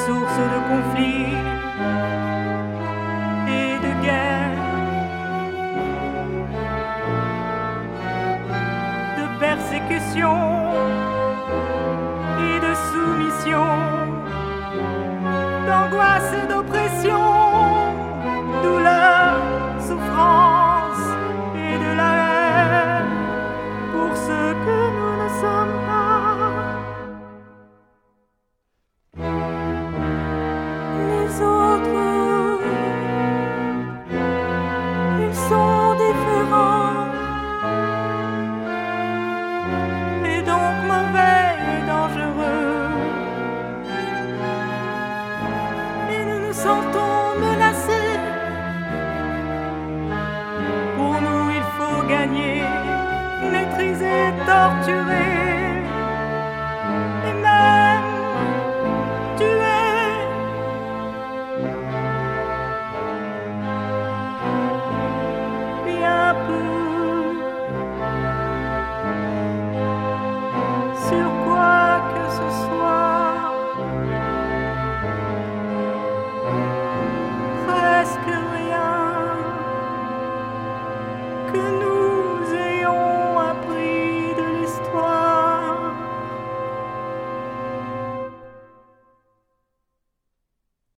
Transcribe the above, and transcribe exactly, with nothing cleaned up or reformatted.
source de conflits et de guerre, de persécution et de soumission, d'angoisse et d'oppression, douleur, souffrance et de la haine pour ce que nous ne sommes pas. Les autres, ils sont différents et donc mauvais et dangereux, et nous nous sentons menacés. Pour nous, il faut gagner, maîtriser, torturer et même tuer. Bien peu, sur quoi que ce soit, presque rien que nous.